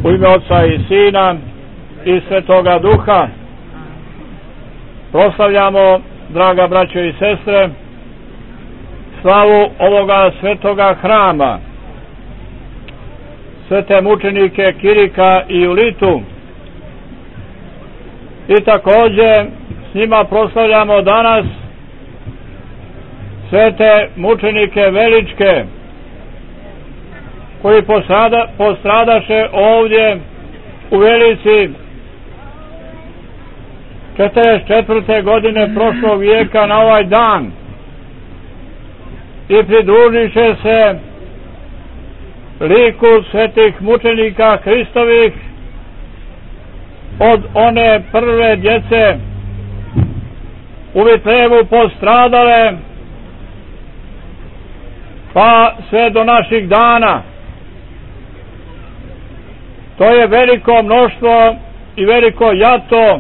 U ime Oca i Sina i Svetoga Duha proslavljamo, draga braćo i sestre, slavu ovoga svetoga hrama, svete mučenike Kirika i Julitu, i također s njima proslavljamo danas svete mučenike Veličke, koji postradaše ovdje u Velici 44. godine prošlog vijeka na ovaj dan i pridružiše se liku svetih mučenika Hristovih od one prve djece u Vitlevu postradale pa sve do naših dana. To je veliko mnoštvo i veliko jato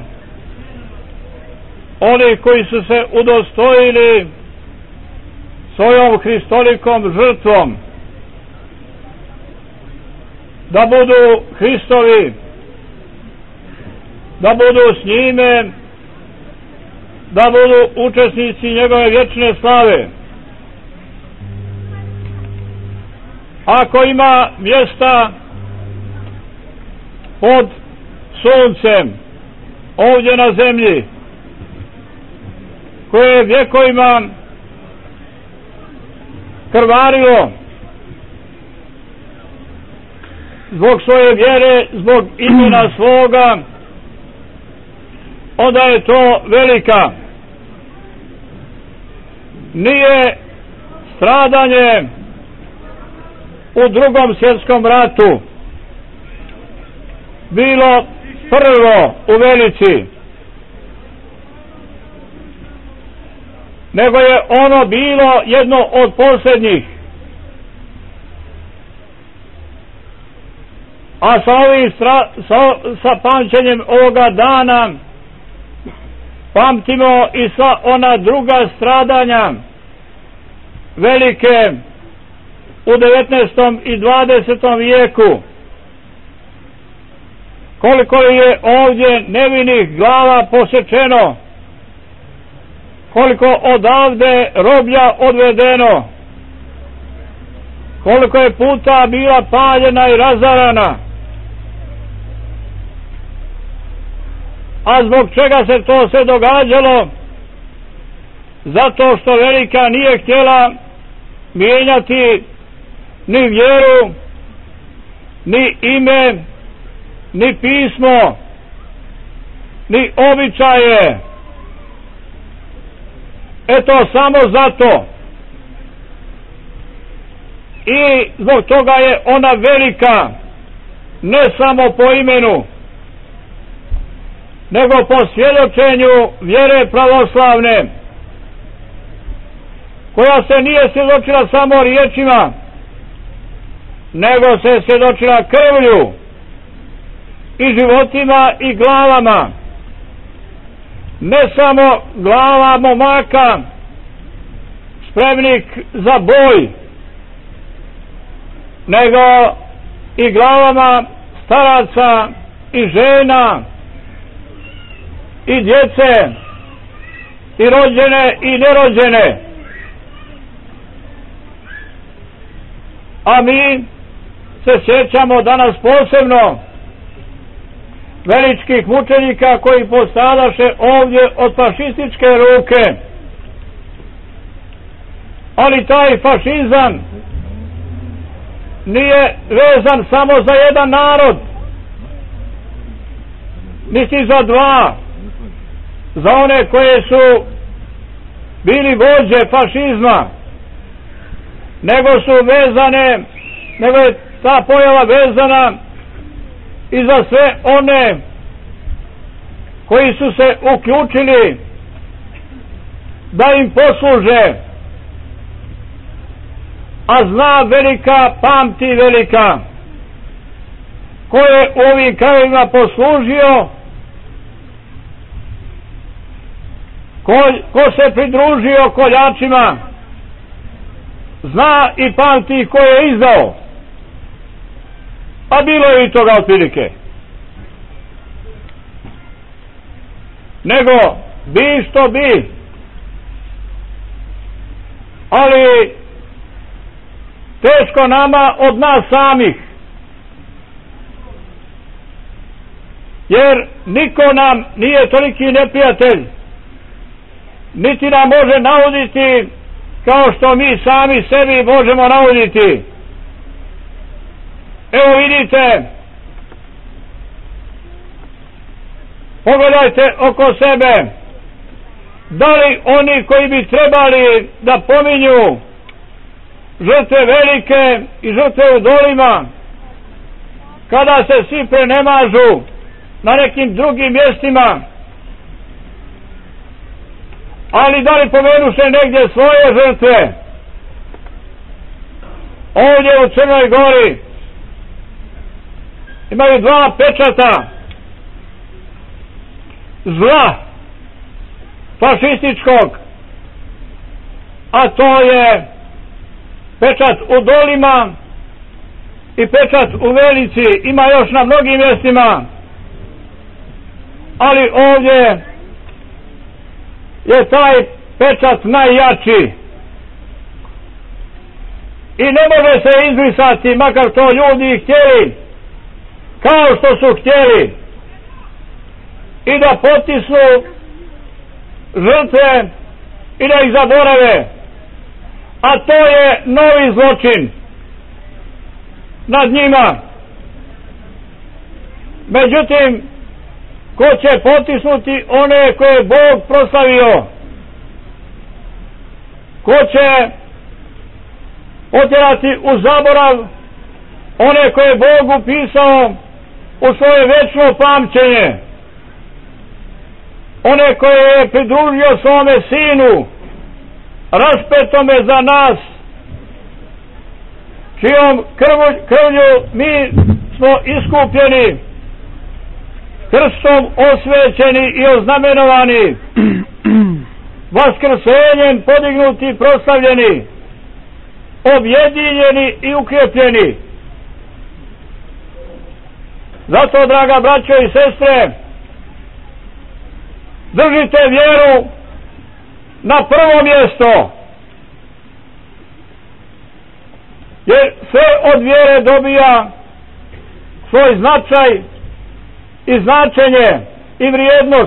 oni koji su se udostojili svojom Hristolikom žrtvom da budu Hristovi, da budu s njime, da budu učesnici njegove vječne slave. Ako ima mjesta pod suncem ovdje na zemlji koje je vjekovima krvarilo zbog svoje vjere, zbog imena svoga, onda je to Velika. Nije stradanje u Drugom svjetskom ratu bilo prvo u Velici, nego je ono bilo jedno od posljednjih. A sa pamćenjem ovoga dana pamtimo i sva ona druga stradanja velike u 19. i 20. vijeku. Koliko je ovdje nevinih glava posječeno, koliko odavde roblja odvedeno, koliko je puta bila paljena i razarana. A zbog čega se to sve događalo? Zato što Velika nije htjela mijenjati ni vjeru, ni ime, ni pismo, ni običaje. Eto, samo zato. I zbog toga je ona velika, ne samo po imenu, nego po svjedočenju vjere pravoslavne, koja se nije svjedočila samo riječima, nego se svjedočila krvlju i životima i glavama. Ne samo glava momaka spremnik za boj, nego i glavama staraca i žena i djece i rođene i nerođene. A mi se sjećamo danas posebno veličkih mučenika koji postradaše ovdje od fašističke ruke. Ali taj fašizam nije vezan samo za jedan narod, niti za dva, za one koje su bili vođe fašizma, nego je ta pojava vezana i za sve one koji su se uključili da im posluže. A zna Velika, pamti Velika, ko je u ovim krajevima poslužio, ko se pridružio koljačima, zna i pamti ko je izdao. a bilo je i toga otprilike. Nego bi što bi, ali teško nama od nas samih, jer niko nam nije toliki neprijatelj, niti nam može nauditi kao što mi sami sebi možemo nauditi. Evo vidite, pogledajte oko sebe, da li oni koji bi trebali da pominju žrtve velike i žrtve u dolima, kada se svi prenemažu na nekim drugim mjestima, ali da li pomenuše negdje svoje žrtve? Ovdje u Crnoj Gori imaju dva pečata zla fašističkog, a to je pečat u dolima i pečat u Velici. Ima još na mnogim mjestima, ali ovdje je taj pečat najjači i ne može se izbrisati, makar to ljudi htjeli, kao što su htjeli i da potisnu žrtve i da ih zaborave, a to je novi zločin nad njima. Međutim, ko će potisnuti one koje je Bog proslavio? Ko će otjerati u zaborav one koje je Bog upisao u svoje večno pamćenje? One koje je pridružio svome sinu, raspetome za nas, čijom krvlju mi smo iskupljeni, krstom osvećeni i oznamenovani, vaskrsenjem podignuti i proslavljeni, objedinjeni i ukrepljeni. Zato, draga braćo i sestre, držite vjeru na prvo mjesto, jer sve od vjere dobija svoj značaj i značenje i vrijednost,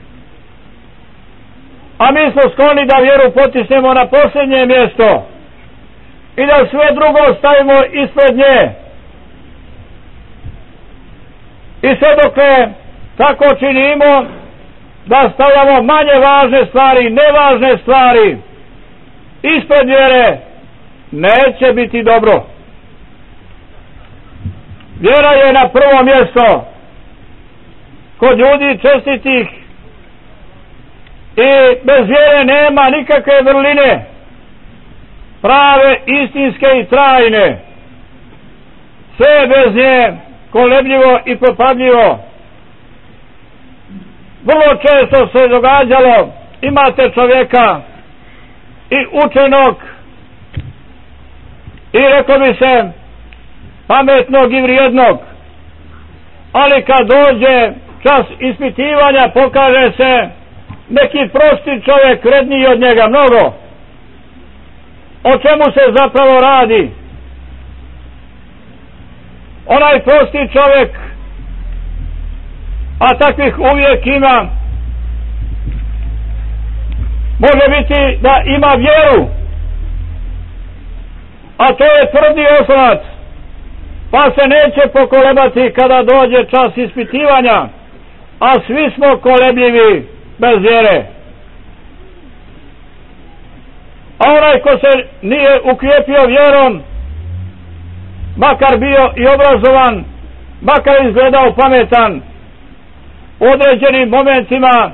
a mi smo skloni da vjeru potisnemo na posljednje mjesto i da sve drugo stavimo ispred nje. I sve dok tako činimo, da stavljamo manje važne stvari, nevažne stvari ispred vjere, neće biti dobro. Vjera je na prvo mjesto kod ljudi čestitih i bez vjere nema nikakve vrline, prave, istinske i trajne. Sve je bez nje kolebljivo i propadljivo. Vrlo često se događalo, imate čovjeka i učenog i rekao bi se pametnog i vrijednog, ali kad dođe čas ispitivanja pokaže se neki prosti čovjek, vredniji od njega mnogo. O čemu se zapravo radi? Onaj prosti čovjek, a takvih uvijek ima, može biti da ima vjeru, a to je tvrdi oslonac, pa se neće pokolebati kada dođe čas ispitivanja, a svi smo kolebljivi bez vjere. A onaj ko se nije ukrijepio vjerom, makar bio i obrazovan, makar izgledao pametan, u određenim momentima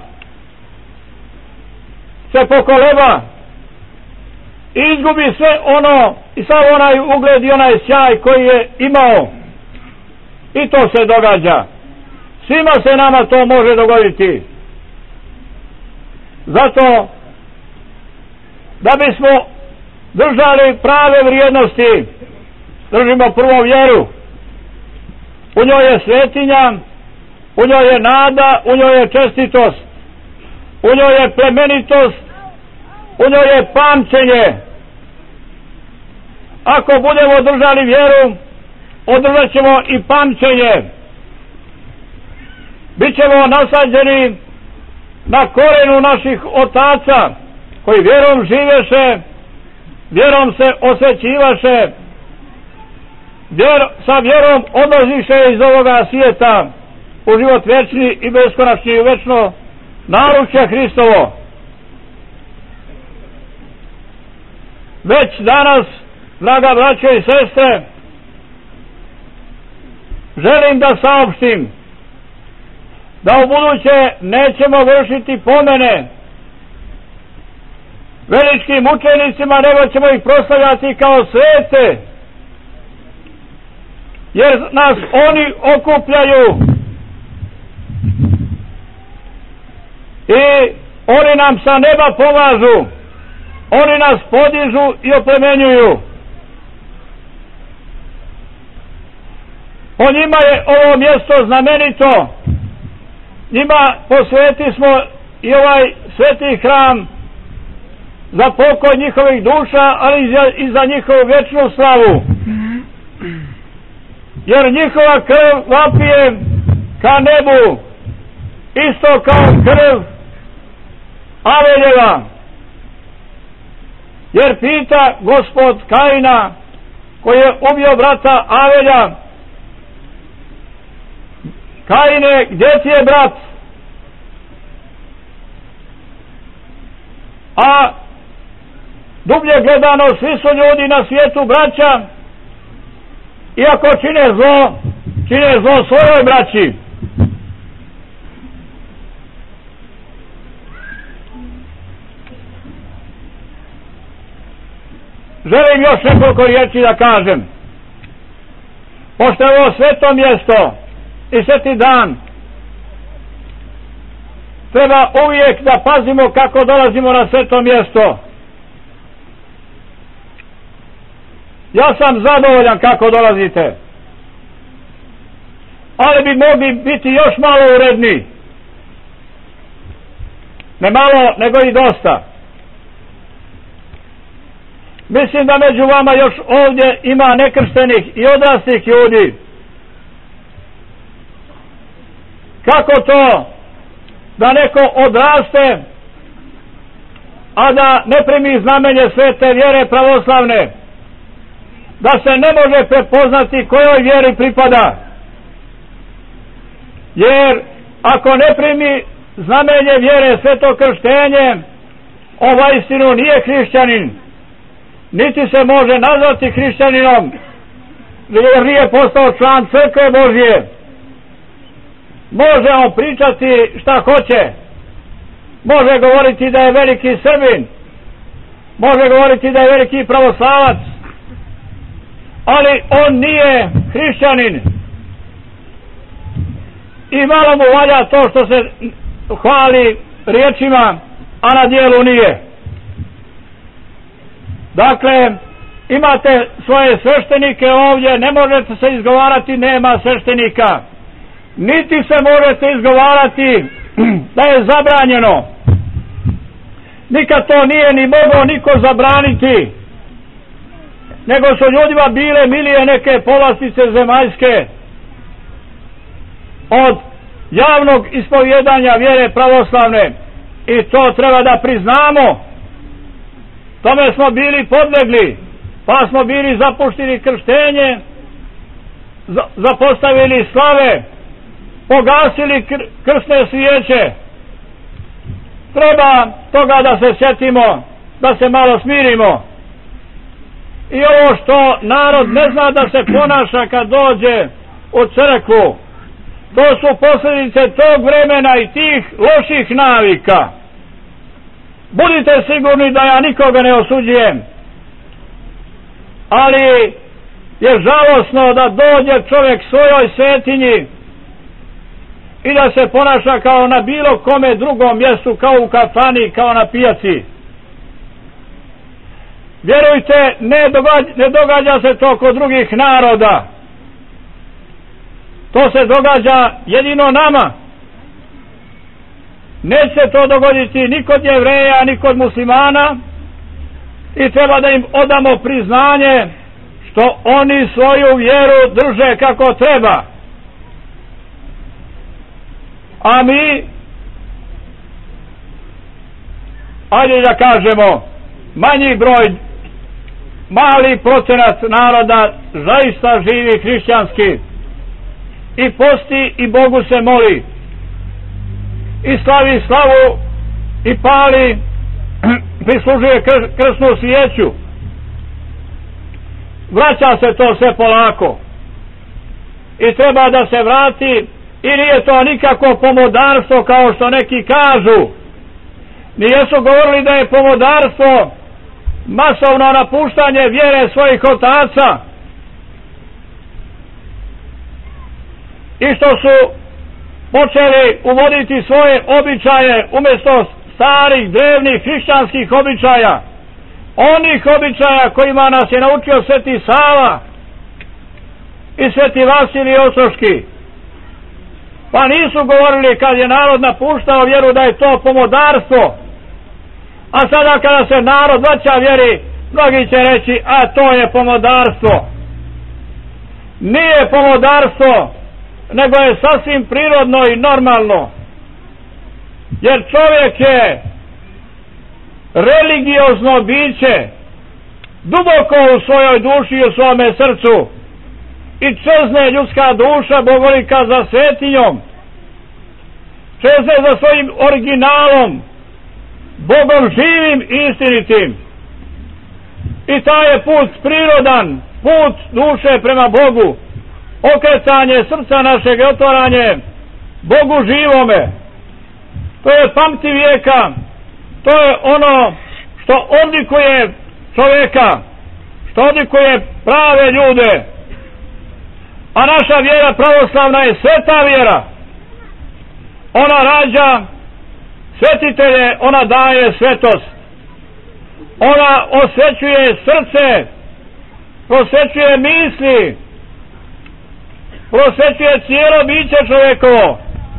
se pokoleba i izgubi sve ono i sav onaj ugled i onaj sjaj koji je imao. I to se događa. Svima se nama to može dogoditi. Zato da bismo držali prave vrijednosti, držimo prvo vjeru, u njoj je svetinja, u njoj je nada, u njoj je čestitost, u njoj je plemenitost, u njoj je pamćenje. Ako budemo održali vjeru, održat ćemo i pamćenje. Bićemo nasađeni na korenu naših otaca, koji vjerom živeše, vjerom se osvećivaše, sa vjerom odlaziše iz ovoga svijeta u život vječni i beskonačni i večno naručje Hristovo. Već danas, draga braćo i sestre, želim da saopštim da u buduće nećemo vršiti pomene veličkim učenicima, nego ćemo ih proslavljati kao svete, jer nas oni okupljaju i oni nam sa neba pomažu, oni nas podižu i oplemenjuju. Po njima je ovo mjesto znamenito, njima posveti smo i ovaj sveti hram za pokoj njihovih duša, ali i za njihovu vječnu slavu. Jer njihova krv vapije ka nebu, isto kao krv Aveljeva. Jer pita Gospod Kaina, koji je ubio brata Avelja: Kaine, gdje ti je brat? A dublje gledano, svi su ljudi na svijetu braća, iako čine zlo svojoj braći. Želim još nekoliko riječi da kažem. Pošto je ovo sveto mjesto i sveti dan, treba uvijek da pazimo kako dolazimo na sveto mjesto. Ja sam zadovoljan kako dolazite, ali bi mogli biti još malo uredni. Ne malo, nego i dosta. Mislim da među vama još ovdje ima nekrštenih i odraslih ljudi. Kako to da neko odraste, a da ne primi znamenje svete vjere pravoslavne, da se ne može prepoznati kojoj vjeri pripada? Jer ako ne primi znamenje vjere, sveto krštenje, ovaj istinu nije hrišćanin, niti se može nazvati hrišćaninom, jer nije postao član crkve Božje. Može on pričati šta hoće, može govoriti da je veliki Srbin, može govoriti da je veliki pravoslavac, ali on nije hrišćanin. I malo mu valja to što se hvali riječima, a na dijelu nije. Dakle, imate svoje sveštenike ovdje, ne možete se izgovarati nema sveštenika, niti se možete izgovarati da je zabranjeno. Nikad to nije ni mogao niko zabraniti, nego su ljudima bile milije neke povlastice zemaljske od javnog ispovjedanja vjere pravoslavne, i to treba da priznamo. Tome smo bili podlegli, pa smo bili zapuštili krštenje, zapostavili slave, pogasili krstne svijeće. Treba toga da se sjetimo, da se malo smirimo. I ovo što narod ne zna da se ponaša kad dođe u crkvu, to su posljedice tog vremena i tih loših navika. Budite sigurni da ja nikoga ne osuđujem, ali je žalosno da dođe čovjek svojoj svetinji i da se ponaša kao na bilo kome drugom mjestu, kao u kafani, kao na pijaci. Vjerujte, ne događa se to kod drugih naroda. To se događa jedino nama. Neće to dogoditi ni kod Jevreja, ni kod muslimana, i treba da im odamo priznanje što oni svoju vjeru drže kako treba. A mi, ajde da kažemo, manji broj, mali procenat naroda zaista živi hrišćanski i posti i Bogu se moli i slavi slavu i pali, prislužuje krsnu svijeću. Vraća se to sve polako i treba da se vrati, i nije to nikako pomodarstvo kao što neki kažu. Nijesu govorili da je pomodarstvo masovno napuštanje vjere svojih otaca i što su počeli uvoditi svoje običaje umjesto starih, drevnih, hrišćanskih običaja, onih običaja kojima nas je naučio Sveti Sava i Sveti Vasilij Ostroški. Pa nisu govorili kad je narod napuštao vjeru da je to pomodarstvo, a sada kada se narod vraća vjeri, mnogi će reći, a to je pomodarstvo. Nije pomodarstvo, nego je sasvim prirodno i normalno, jer čovjek je religiozno biće, duboko u svojoj duši i u svome srcu, i čezne ljudska duša bogolika za svetinjom, čezne za svojim originalom, Bogom živim i istinitim. I taj je put prirodan, put duše prema Bogu, okretanje srca našeg i otvaranje Bogu živome. To je pamti vijeka, to je ono što odlikuje čovjeka, što odlikuje prave ljude. A naša vjera pravoslavna je sveta vjera. Ona rađa svetitelje, ona daje svetost, ona osvećuje srce, prosvećuje misli, prosvećuje cijelo biće čovjekovo.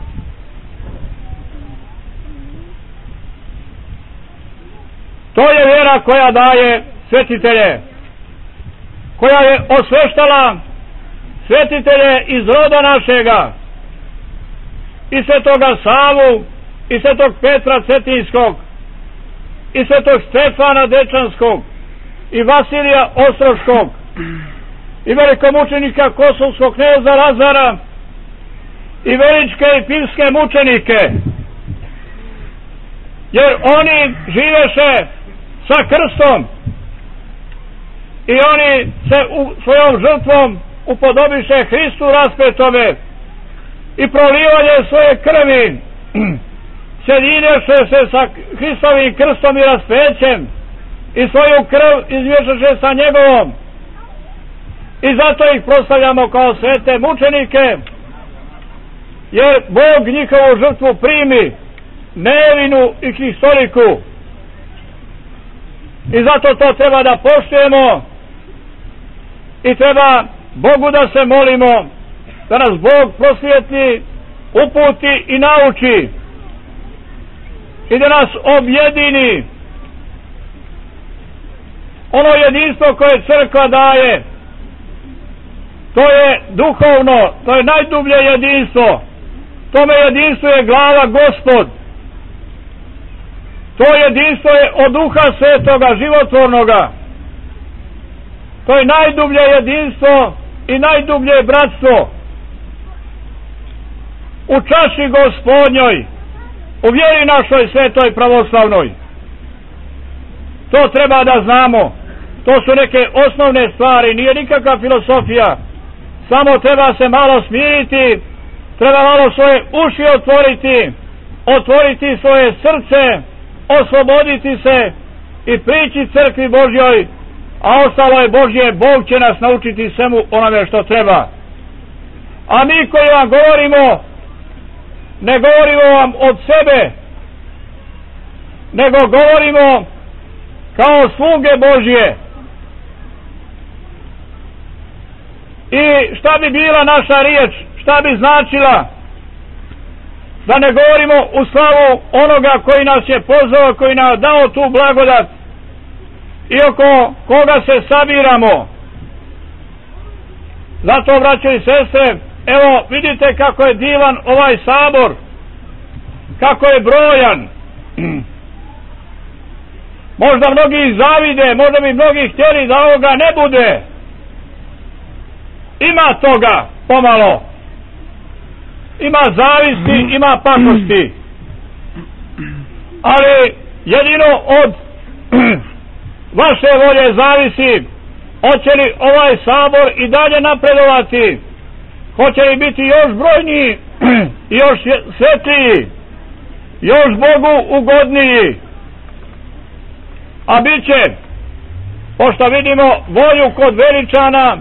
To je vjera koja daje svetitelje, koja je osveštala svetitelje iz roda našega, i svetoga Savu, i svetog Petra Cetinskog, i svetog Stefana Dečanskog, i Vasilija Ostroškog, i velikomučenika kosovskog kneza Lazara, i veličke i pivske mučenike, jer oni živeše sa krstom i oni se svojom žrtvom upodobiše Hristu raspetome i prolivanje svoje krvi sjedinješe se sa Hristovim krstom i raspećem i svoju krv izmješaše sa njegovom, i zato ih proslavljamo kao svete mučenike, jer Bog njihovu žrtvu primi, nevinu i historiku, i zato to treba da poštujemo i treba Bogu da se molimo da nas Bog prosvijetli, uputi i nauči i da nas objedini. Ono jedinstvo koje crkva daje, to je duhovno, to je najdublje jedinstvo. Tome jedinstvu je glava Gospod. To jedinstvo je od Duha Svetoga, životvornoga. To je najdublje jedinstvo i najdublje bratstvo u čaši Gospodnjoj, u vjeri našoj svetoj pravoslavnoj. To treba da znamo. To su neke osnovne stvari, nije nikakva filosofija. Samo treba se malo smiriti, treba malo svoje uši otvoriti svoje srce, osloboditi se i prići crkvi Božjoj, a ostalo je Božje. Bog će nas naučiti svemu onome što treba. A mi koji vam govorimo, ne govorimo vam od sebe, nego govorimo kao sluge Božje. I šta bi bila naša riječ, šta bi značila, da ne govorimo u slavu onoga koji nas je pozvao, koji nam dao tu blagodat i oko koga se sabiramo. Zato, braćo i sestre, evo vidite kako je divan ovaj sabor, kako je brojan. Možda mnogi zavide, možda bi mnogi htjeli da ovoga ne bude. Ima toga pomalo. Ima zavisti, ima pakosti. Ali jedino od vaše volje zavisi hoće li ovaj sabor i dalje napredovati, hoće li biti još brojniji, još svetliji, još Bogu ugodniji. A bit će, pošto vidimo volju kod Veličana,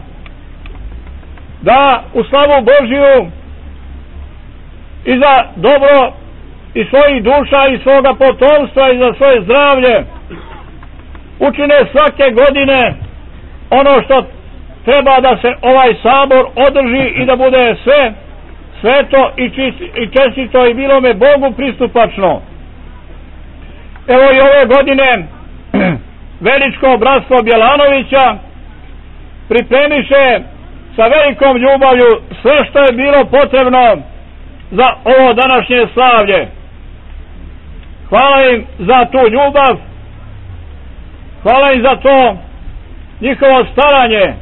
da u slavu Božiju i za dobro i svojih duša i svoga potomstva i za svoje zdravlje učine svake godine ono što treba da se ovaj sabor održi i da bude sve sveto i čestito i bilome Bogu pristupačno. Evo i ove godine Veličko bratstvo Bjelanovića pripremiše sa velikom ljubavlju sve što je bilo potrebno za ovo današnje slavlje. Hvala im za tu ljubav, hvala im za to njihovo staranje,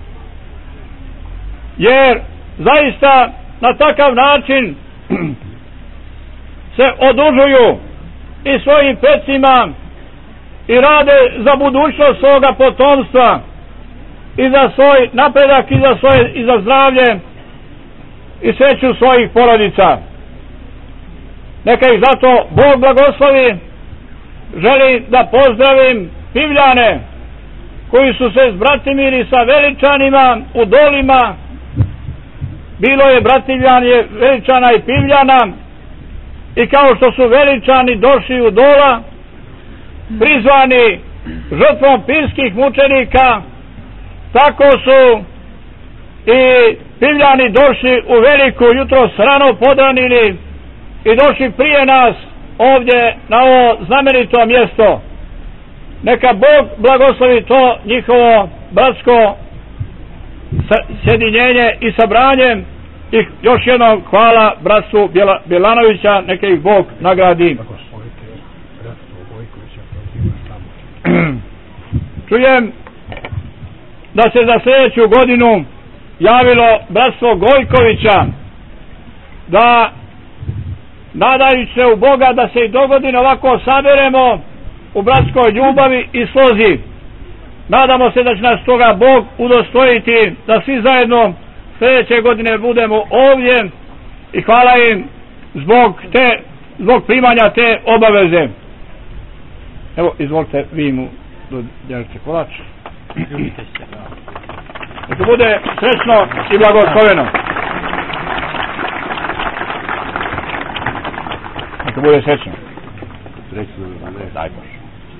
jer zaista na takav način se odužuju i svojim pecima i rade za budućnost svoga potomstva i za svoj napredak i za zdravlje i sreću svojih porodica. Neka ih zato Bog blagoslovi. Želim da pozdravim Pivljane koji su se zbratimili sa Veličanima u Dolima. Bilo je bratimljanje Veličana i Pivljana, i kao što su Veličani došli u Dola prizvani žrtvom pivskih mučenika, tako su i Pivljani došli u Veliku jutros rano podranili i došli prije nas ovdje na ovo znamenito mjesto. Neka Bog blagoslovi to njihovo bratsko sjedinjenje i sabranje. I još jednom hvala bratstvu Bjelanovića, neka ih Bog nagradi. Čujem da se za sljedeću godinu javilo bratstvo Gojkovića, da nadajući se u Boga da se i dogodine ovako saberemo u bratskoj ljubavi i slozi. Nadamo se da će nas toga Bog udostojiti da svi zajedno sljedeće godine budemo ovdje, i hvala im zbog primanja te obaveze. Evo, izvolite, vi mu dodijelite kolač. Neka bude srećno i blagosloveno. Neka bude srećno. Daj Bože.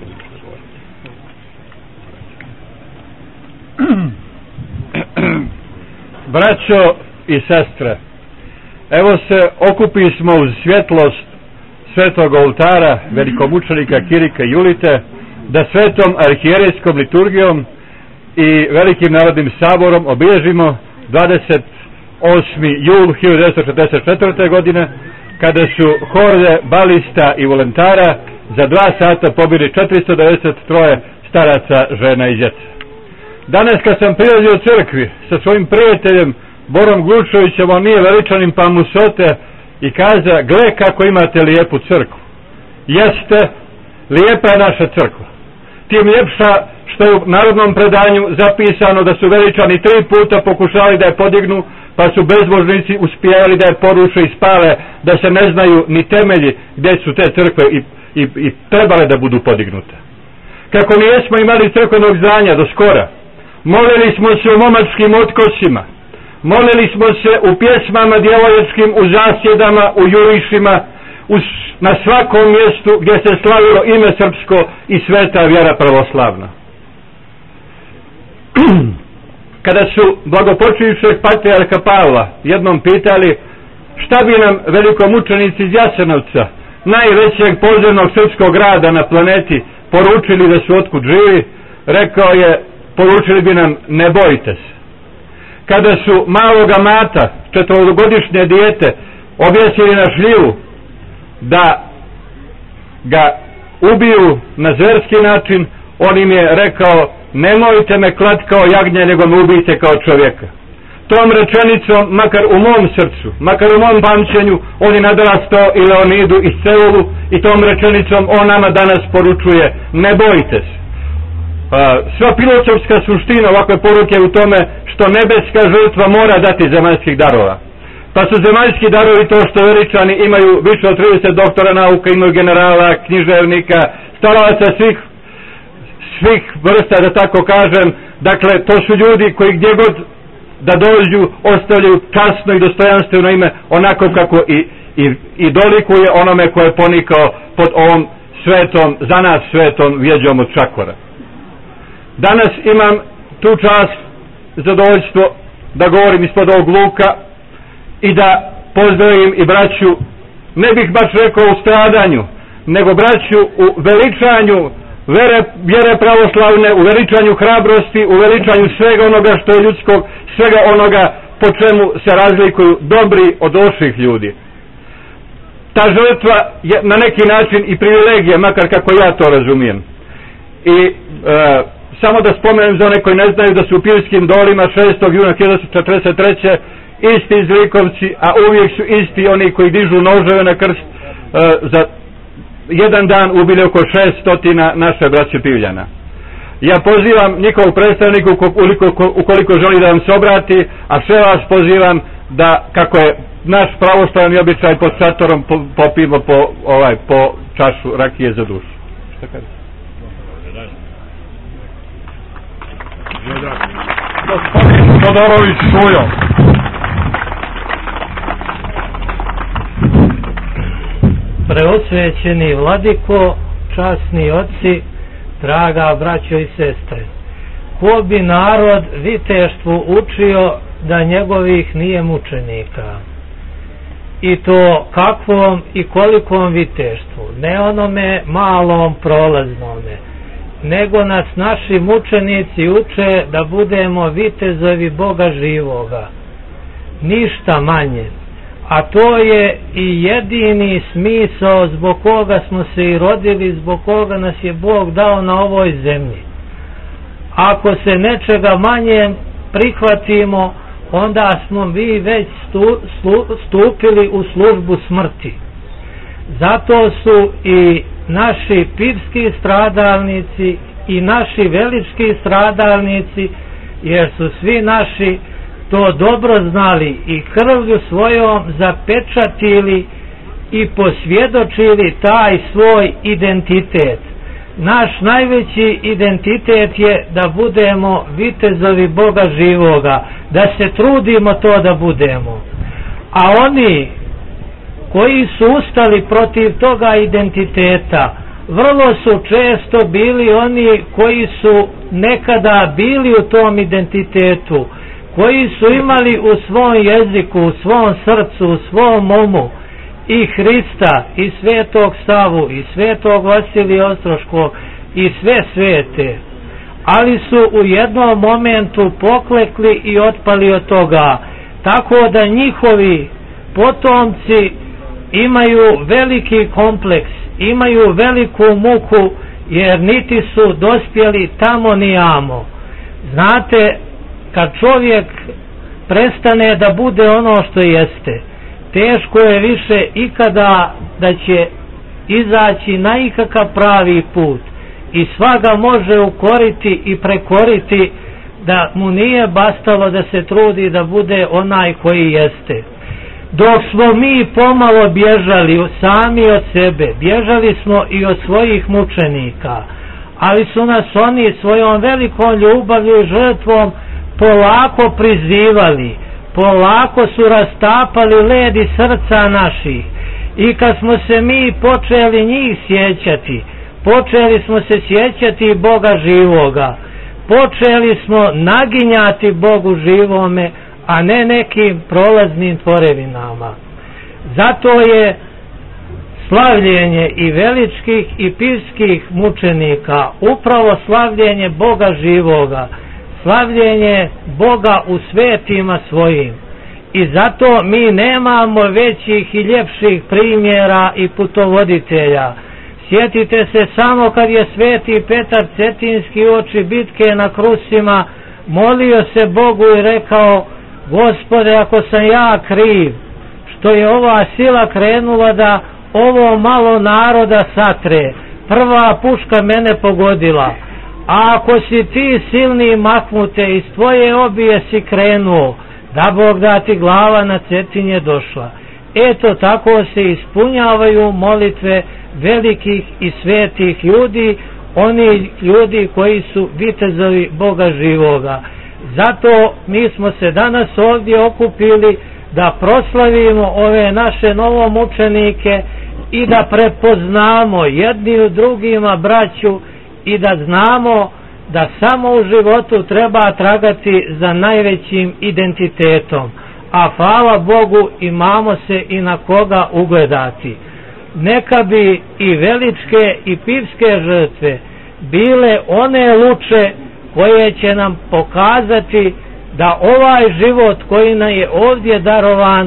Braćo i sestre, evo se okupismo uz svjetlost svetog oltara velikomučenika Kirika Julite, da svetom arhijerejskom liturgijom i velikim narodnim saborom obilježimo 28. jul 1944. godine, kada su horde balista i volontara za 2 sata pobili 493 staraca, žena i djece. Danas kad sam prilazio crkvi sa svojim prijateljem Borom Glučovićem, on nije Veličanin, pa mu sote i kaza: gle kako imate lijepu crkvu. Jeste, lijepa je naša crkva. Tim ljepša što je u narodnom predanju zapisano da su Veličani 3 puta pokušali da je podignu, pa su bezbožnici uspjeli da je poruše i spale, da se ne znaju ni temelji gdje su te crkve i trebale da budu podignute. Kako nijesmo imali crkvenog znanja do skora, molili smo se u momačkim otkosima, molili smo se u pjesmama djevojačkim, u zasjedama, u jurišima, na svakom mjestu gdje se slavilo ime srpsko i sveta vjera pravoslavna. kada su blagopočivšeg patrijarha Pavla jednom pitali šta bi nam velikomučenici iz Jasenovca, najvećeg podzemnog srpskog grada na planeti, poručili da su otkud živi, rekao je, poručili bi nam ne bojte se. Kada su maloga Mata, 4-godišnje dijete, objesili na šljivu da ga ubiju na zverski način, on im je rekao, nemojte me klat kao jagnje, nego me ubijte kao čovjeka. Tom rečenicom, makar u mom srcu, makar u mom pamćenju, on je nadrastao i Leonidu i Seulu, i tom rečenicom on nama danas poručuje, ne bojte se. Sva filozofska suština ovakve poruke u tome što nebeska žrtva mora dati zemaljskih darova. Pa su zemaljski darovi to što veličani imaju više od 30 doktora nauka, imaju generala, književnika, staralaca svih vrsta, da tako kažem. Dakle, to su ljudi koji gdje god da dođu ostavljaju časno i dostojanstveno ime, onako kako i dolikuje onome ko je ponikao pod ovom svetom, za nas svetom vjeđom od čakora. Danas imam tu čast, zadovoljstvo da govorim ispod ovog luka i da pozdravim i braću, ne bih baš rekao u stradanju, nego braću u veličanju vjere pravoslavne, u veličanju hrabrosti, u veličanju svega onoga što je ljudskog, svega onoga po čemu se razlikuju dobri od loših ljudi. Ta žrtva je na neki način i privilegija, makar kako ja to razumijem. I samo da spomenem za one koji ne znaju da su u Pirskim dolima 6. juna 1943. isti zlikovci, a uvijek su isti oni koji dižu noževe na krst, za jedan dan ubili oko 600 naše braće Pivljana. Ja pozivam njihovog predstavnika ukoliko želi da vam se obrati, a sve vas pozivam da, kako je naš pravoslavni običaj, pod šatorom popijemo po čašu rakije za dušu. Šta kaže? Todorović Šujo. Preosvećeni vladiko, časni oci, draga braćo i sestre, ko bi narod viteštvu učio da njegovih nije mučenika? I to kakvom i kolikom viteštvu, ne onome malom prolaznome, nego nas naši mučenici uče da budemo vitezovi Boga živoga, ništa manje. A to je i jedini smisao zbog koga smo se i rodili, zbog koga nas je Bog dao na ovoj zemlji. Ako se nečega manje prihvatimo, onda smo mi već stupili u službu smrti. Zato su i naši pirski stradalnici i naši velički stradalnici, jer su svi naši to dobro znali i krvlju svojom zapečatili i posvjedočili taj svoj identitet. Naš najveći identitet je da budemo vitezovi Boga živoga, da se trudimo to da budemo. A oni koji su ustali protiv toga identiteta, vrlo su često bili oni koji su nekada bili u tom identitetu, koji su imali u svom jeziku, u svom srcu, u svom umu i Hrista, i Svetog Savu, i Svetog Vasilija Ostroškog, i sve svete, ali su u jednom momentu poklekli i otpali od toga, tako da njihovi potomci imaju veliki kompleks, imaju veliku muku, jer niti su dospjeli tamo ni amo. Znate, kad čovjek prestane da bude ono što jeste, teško je više ikada da će izaći na ikakav pravi put i svaga može ukoriti i prekoriti, da mu nije bastalo da se trudi da bude onaj koji jeste. Dok smo mi pomalo bježali sami od sebe, bježali smo i od svojih mučenika, ali su nas oni svojom velikom ljubavlju i žrtvom polako prizivali, polako su rastapali led iz srca naših, i kad smo se mi počeli njih sjećati, počeli smo se sjećati Boga živoga, počeli smo naginjati Bogu živome, a ne nekim prolaznim tvorevinama. Zato je slavljenje i veličkih i pivskih mučenika upravo slavljenje Boga živoga, slavljenje Boga u svetima svojim. I zato mi nemamo većih i ljepših primjera i putovoditelja. Sjetite se samo kad je sveti Petar Cetinski uoči bitke na Krusima molio se Bogu i rekao: Gospode, ako sam ja kriv što je ova sila krenula da ovo malo naroda satre, prva puška mene pogodila, a ako si ti silni Mahmute iz tvoje obije si krenuo, da Bog da ti glava na Cetinje došla. Eto tako se ispunjavaju molitve velikih i svetih ljudi, oni ljudi koji su vitezovi Boga živoga. Zato mi smo se danas ovdje okupili da proslavimo ove naše novomučenike i da prepoznamo jedni u drugima braću i da znamo da samo u životu treba tragati za najvećim identitetom, a hvala Bogu imamo se i na koga ugledati. Neka bi i veličke i pivske žrtve bile one luče koje će nam pokazati da ovaj život koji nam je ovdje darovan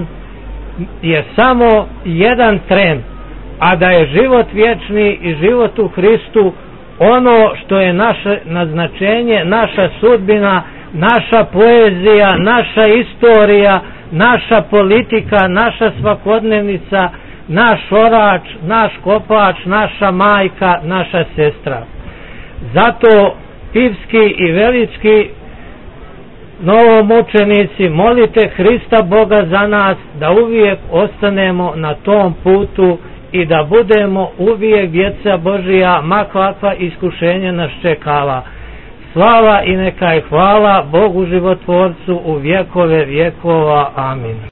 je samo jedan tren, a da je život vječni i život u Hristu ono što je naše naznačenje, naša sudbina, naša poezija, naša istorija, naša politika, naša svakodnevnica, naš orač, naš kopač, naša majka, naša sestra. Zato pivski i velički novomučenici, molite Hrista Boga za nas da uvijek ostanemo na tom putu i da budemo uvijek djeca Božija, ma kakva iskušenja nas čekava. Slava i neka je hvala Bogu životvorcu u vjekove vjekova. Amin.